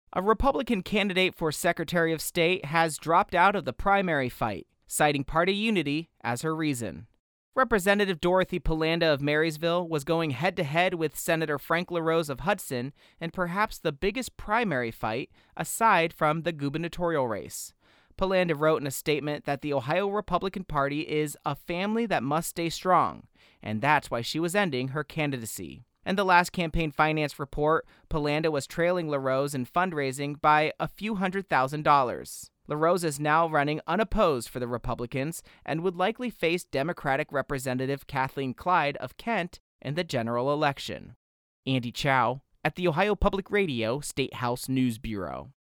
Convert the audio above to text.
A Republican candidate for Secretary of State has dropped out of the primary fight, citing party unity as her reason. Representative Dorothy Polanda of Marysville was going head-to-head with Senator Frank LaRose of Hudson in perhaps the biggest primary fight aside from the gubernatorial race. Polanda wrote in a statement that the Ohio Republican Party is a family that must stay strong, and that's why she was ending her candidacy. In the last campaign finance report, Polanda was trailing LaRose in fundraising by a few $100,000. LaRose is now running unopposed for the Republicans and would likely face Democratic Representative Kathleen Clyde of Kent in the general election. Andy Chow at the Ohio Public Radio State House News Bureau.